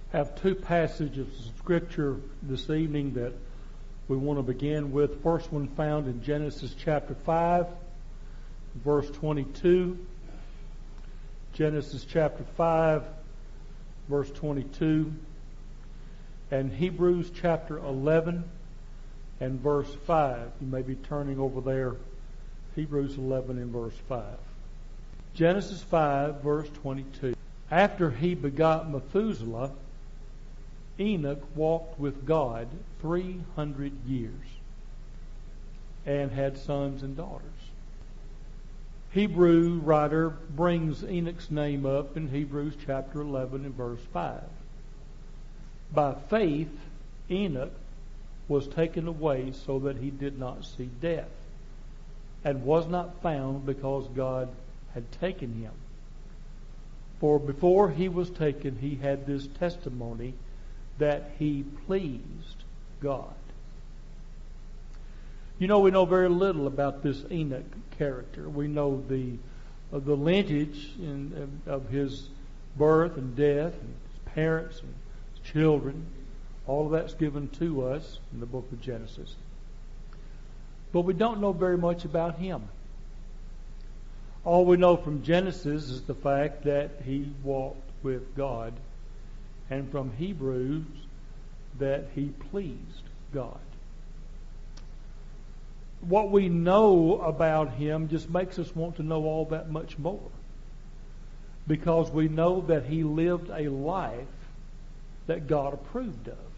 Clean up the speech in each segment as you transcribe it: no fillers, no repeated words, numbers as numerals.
Have two passages of Scripture this evening that we want to begin with. First one found in Genesis chapter 5, verse 22. Genesis chapter 5, verse 22. And Hebrews chapter 11 and verse 5. You may be turning over there. Hebrews 11 and verse 5. Genesis 5, verse 22. After he begot Methuselah, Enoch walked with God 300 years and had sons and daughters. Hebrew writer brings Enoch's name up in Hebrews chapter 11 and verse 5. By faith, Enoch was taken away so that he did not see death, and was not found because God had taken him. For before he was taken, he had this testimony that he pleased God. You know, we know very little about this Enoch character. We know the lineage of his birth and death, and his parents and his children. All of that's given to us in the book of Genesis. But we don't know very much about him. All we know from Genesis is the fact that he walked with God, and from Hebrews that he pleased God. What we know about him just makes us want to know all that much more, because we know that he lived a life that God approved of.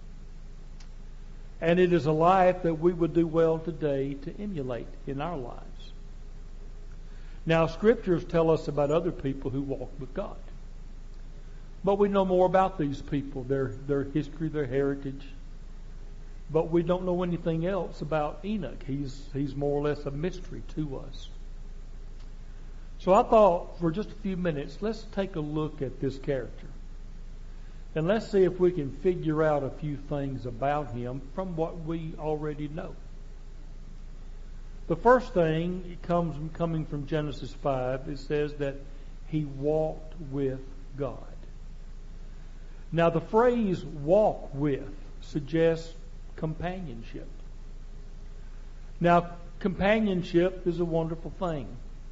And it is a life that we would do well today to emulate in our lives. Now, Scriptures tell us about other people who walked with God. But we know more about these people, their history, their heritage. But we don't know anything else about Enoch. He's more or less a mystery to us. So I thought for just a few minutes, let's take a look at this character. And let's see if we can figure out a few things about him from what we already know. The first thing coming from Genesis 5, it says that he walked with God. Now the phrase walk with suggests companionship. Now companionship is a wonderful thing.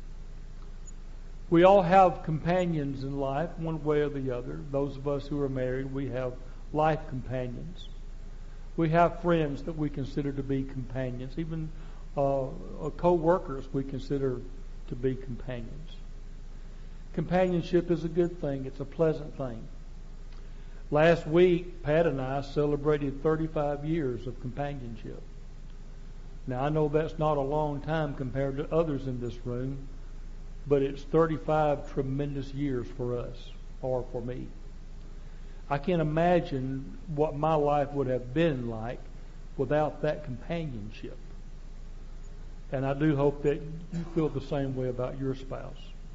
We all have companions in life, one way or the other. Those of us who are married, we have life companions. We have friends that we consider to be companions. Even co-workers we consider to be companions. Companionship is a good thing. It's a pleasant thing. Last week, Pat and I celebrated 35 years of companionship. Now, I know that's not a long time compared to others in this room, but it's 35 tremendous years for us, or for me. I can't imagine what my life would have been like without that companionship. And I do hope that you feel the same way about your spouse.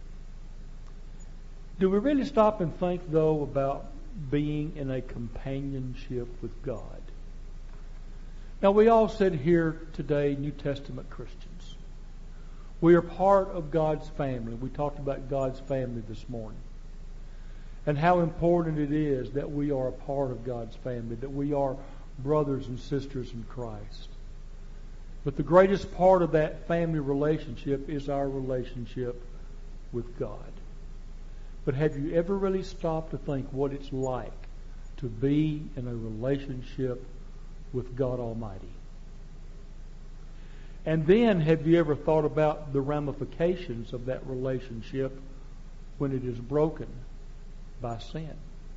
Do we really stop and think, though, about being in a companionship with God? Now, we all sit here today, New Testament Christians. We are part of God's family. We talked about God's family this morning, and how important it is that we are a part of God's family, that we are brothers and sisters in Christ. But the greatest part of that family relationship is our relationship with God. But have you ever really stopped to think what it's like to be in a relationship with God Almighty? And then have you ever thought about the ramifications of that relationship when it is broken by sin?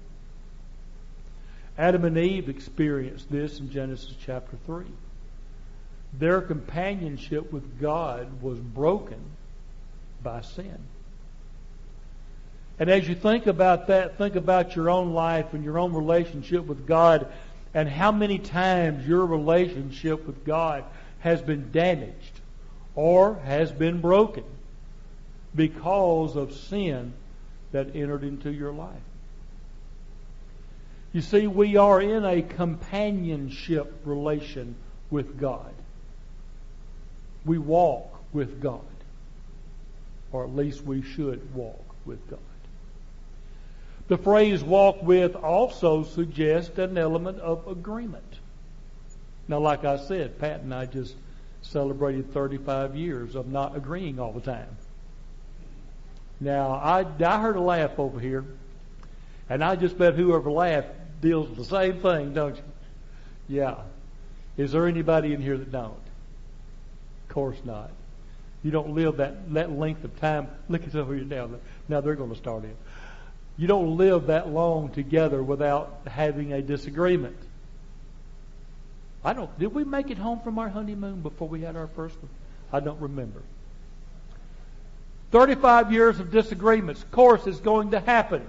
Adam and Eve experienced this in Genesis chapter 3. Their companionship with God was broken by sin. And as you think about that, think about your own life and your own relationship with God, and how many times your relationship with God has been damaged or has been broken because of sin that entered into your life. You see, we are in a companionship relation with God. We walk with God, or at least we should walk with God. The phrase walk with also suggests an element of agreement. Now, like I said, Pat and I just celebrated 35 years of not agreeing all the time. Now, I heard a laugh over here, and I just bet whoever laughed deals with the same thing, don't you? Yeah. Is there anybody in here that don't? Of course not. You don't live that length of time. Look at over here now. Now they're going to start in. You don't live that long together without having a disagreement. Did we make it home from our honeymoon before we had our first one? I don't remember. 35 years of disagreements. Of course, it's going to happen.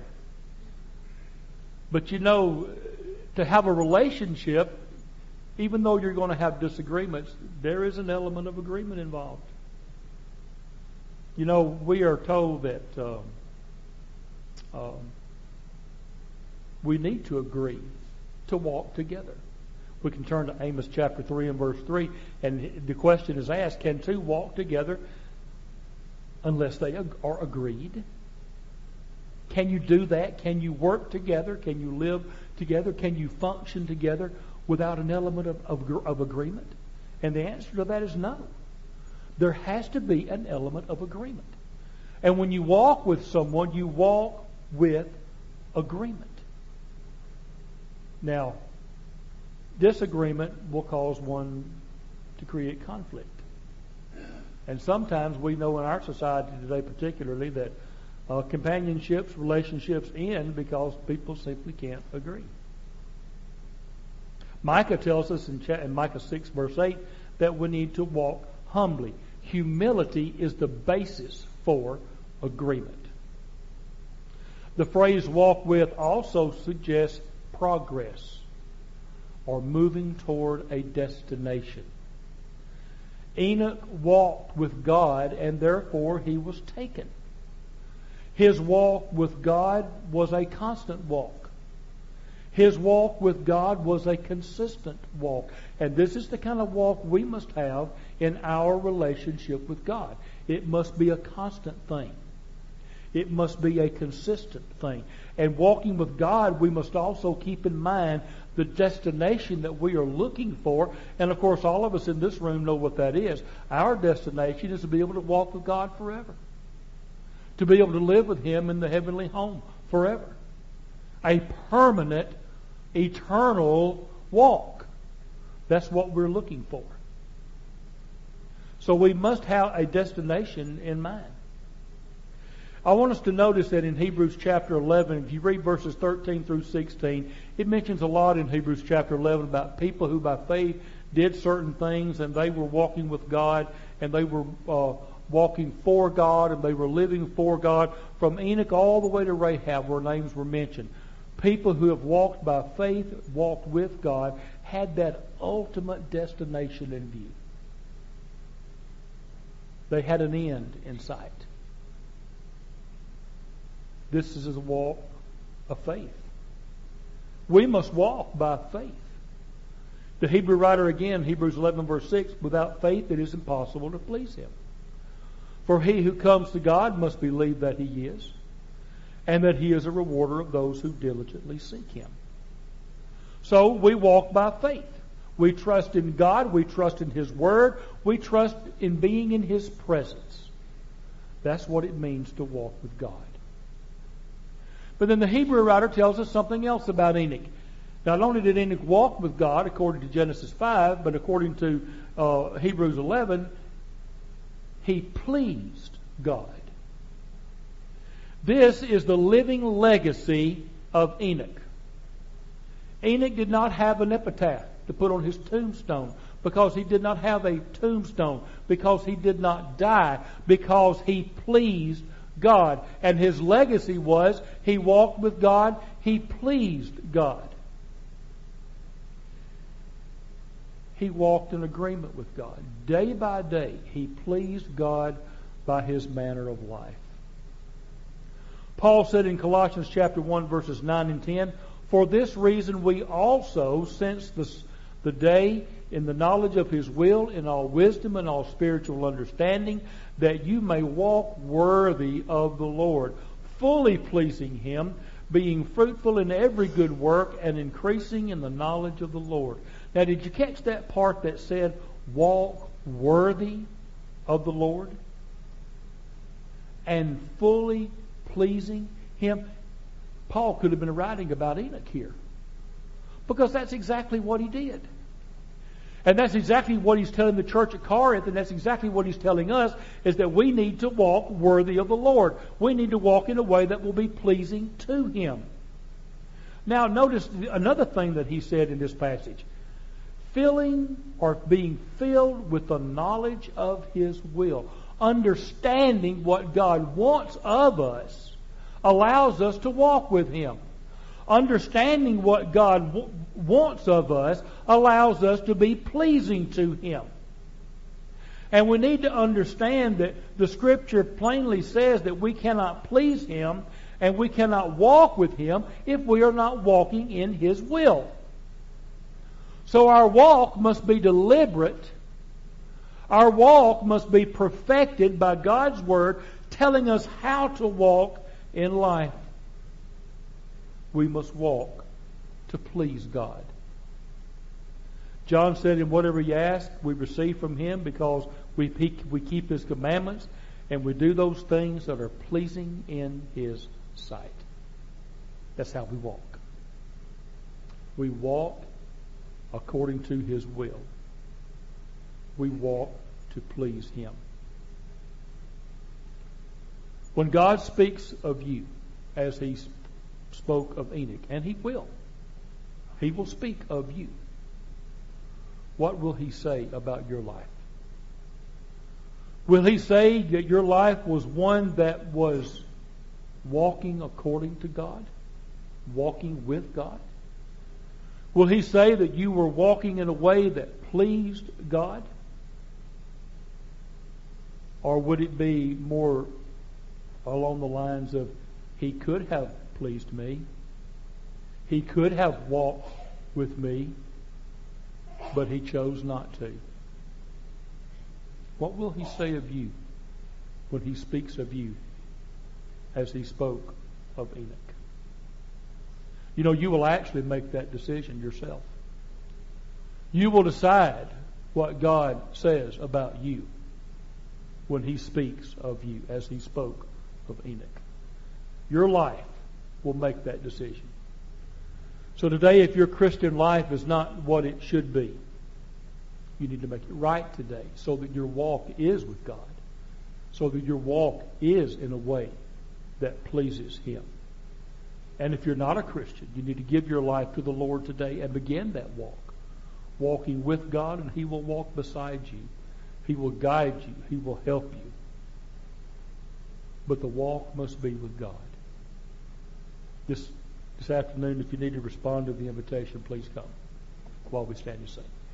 But you know, to have a relationship, even though you're going to have disagreements, there is an element of agreement involved. You know, we are told that we need to agree to walk together. We can turn to Amos chapter 3 and verse 3, and the question is asked, can two walk together unless they are agreed? Can you do that? Can you work together? Can you live together? Can you function together without an element of agreement? And the answer to that is no. There has to be an element of agreement. And when you walk with someone, you walk with agreement. Now, disagreement will cause one to create conflict. And sometimes we know in our society today particularly that companionships, relationships end because people simply can't agree. Micah tells us in Micah 6 verse 8 that we need to walk humbly. Humility is the basis for agreement. The phrase walk with also suggests progress or moving toward a destination. Enoch walked with God and therefore he was taken. His walk with God was a constant walk. His walk with God was a consistent walk. And this is the kind of walk we must have in our relationship with God. It must be a constant thing. It must be a consistent thing. And walking with God, we must also keep in mind the destination that we are looking for. And of course, all of us in this room know what that is. Our destination is to be able to walk with God forever. To be able to live with Him in the heavenly home forever. A permanent, eternal walk. That's what we're looking for. So we must have a destination in mind. I want us to notice that in Hebrews chapter 11, if you read verses 13 through 16, it mentions a lot in Hebrews chapter 11 about people who by faith did certain things and they were walking with God and they were walking for God and they were living for God. From Enoch all the way to Rahab, where names were mentioned. People who have walked by faith, walked with God, had that ultimate destination in view. They had an end in sight. This is a walk of faith. We must walk by faith. The Hebrew writer again, Hebrews 11 verse 6, without faith it is impossible to please Him. For he who comes to God must believe that He is, and that He is a rewarder of those who diligently seek Him. So we walk by faith. We trust in God. We trust in His Word. We trust in being in His presence. That's what it means to walk with God. But then the Hebrew writer tells us something else about Enoch. Not only did Enoch walk with God according to Genesis 5, but according to Hebrews 11, he pleased God. This is the living legacy of Enoch. Enoch did not have an epitaph to put on his tombstone because he did not have a tombstone, because he did not die, because he pleased God. And his legacy was he walked with God, he pleased God. He walked in agreement with God. Day by day, he pleased God by his manner of life. Paul said in Colossians chapter 1 verses 9 and 10, "For this reason we also, since the day in the knowledge of His will, in all wisdom and all spiritual understanding, that you may walk worthy of the Lord, fully pleasing Him, being fruitful in every good work and increasing in the knowledge of the Lord. Now, did you catch that part that said, walk worthy of the Lord and fully pleasing Him? Paul could have been writing about Enoch here, because that's exactly what he did. And that's exactly what he's telling the church at Corinth, and that's exactly what he's telling us, is that we need to walk worthy of the Lord. We need to walk in a way that will be pleasing to Him. Now, notice another thing that he said in this passage. Filling or being filled with the knowledge of His will. Understanding what God wants of us allows us to walk with Him. Understanding what God wants of us allows us to be pleasing to Him. And we need to understand that the Scripture plainly says that we cannot please Him and we cannot walk with Him if we are not walking in His will. So our walk must be deliberate. Our walk must be perfected by God's Word telling us how to walk in life. We must walk to please God. John said, in whatever you ask, we receive from Him, because we keep His commandments and we do those things that are pleasing in His sight. That's how we walk. We walk according to His will. We walk to please Him. When God speaks of you, as He spoke of Enoch, and He will speak of you, what will He say about your life? Will He say that your life was one that was walking according to God? Walking with God? Will He say that you were walking in a way that pleased God? Or would it be more along the lines of, He could have pleased me, He could have walked with me, but He chose not to? What will He say of you when He speaks of you as He spoke of Enoch? You know, you will actually make that decision yourself. You will decide what God says about you when He speaks of you as He spoke of Enoch. Your life will make that decision. So today, if your Christian life is not what it should be, you need to make it right today, so that your walk is with God, so that your walk is in a way that pleases Him. And if you're not a Christian, you need to give your life to the Lord today and begin that walk, walking with God, and He will walk beside you. He will guide you. He will help you. But the walk must be with God. This afternoon, if you need to respond to the invitation, please come while we stand and sing.